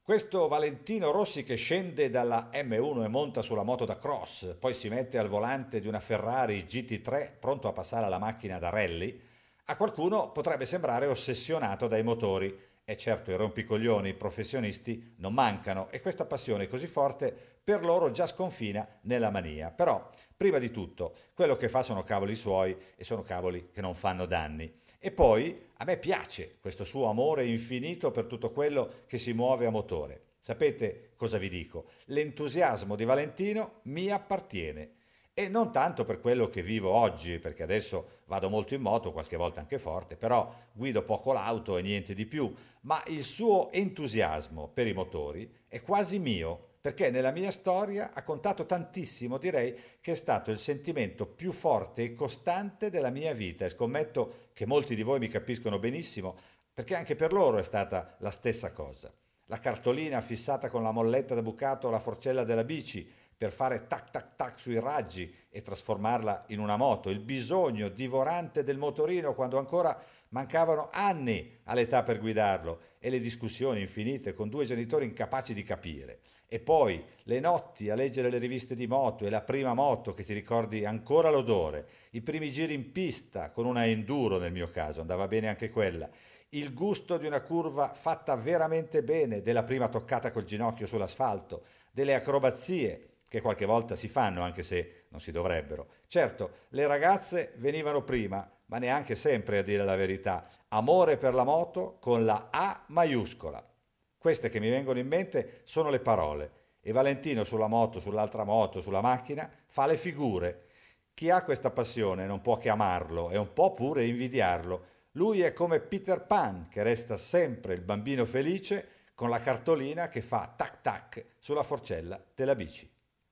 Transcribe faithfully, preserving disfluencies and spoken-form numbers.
Questo Valentino Rossi che scende dalla M uno e monta sulla moto da cross, poi si mette al volante di una Ferrari G T tre pronto a passare alla macchina da rally, a qualcuno potrebbe sembrare ossessionato dai motori. E certo, i rompicoglioni, i professionisti non mancano e questa passione così forte per loro già sconfina nella mania. Però, prima di tutto, quello che fa sono cavoli suoi e sono cavoli che non fanno danni. E poi a me piace questo suo amore infinito per tutto quello che si muove a motore. Sapete cosa vi dico? L'entusiasmo di Valentino mi appartiene. E non tanto per quello che vivo oggi, perché adesso vado molto in moto, qualche volta anche forte, però guido poco l'auto e niente di più, ma il suo entusiasmo per i motori è quasi mio, perché nella mia storia ha contato tantissimo, direi che è stato il sentimento più forte e costante della mia vita e scommetto che molti di voi mi capiscono benissimo, perché anche per loro è stata la stessa cosa. La cartolina fissata con la molletta da bucato alla forcella della bici per fare tac tac tac sui raggi e trasformarla in una moto, il bisogno divorante del motorino quando ancora mancavano anni all'età per guidarlo e le discussioni infinite con due genitori incapaci di capire. E poi le notti a leggere le riviste di moto e la prima moto che ti ricordi ancora l'odore, i primi giri in pista con una enduro nel mio caso, andava bene anche quella, il gusto di una curva fatta veramente bene, della prima toccata col ginocchio sull'asfalto, delle acrobazie che qualche volta si fanno anche se non si dovrebbero. Certo, le ragazze venivano prima, ma neanche sempre a dire la verità. Amore per la moto con la A maiuscola. Queste che mi vengono in mente sono le parole. E Valentino sulla moto, sull'altra moto, sulla macchina, fa le figure. Chi ha questa passione non può che amarlo e un po' pure invidiarlo. Lui è come Peter Pan, che resta sempre il bambino felice con la cartolina che fa tac tac sulla forcella della bici.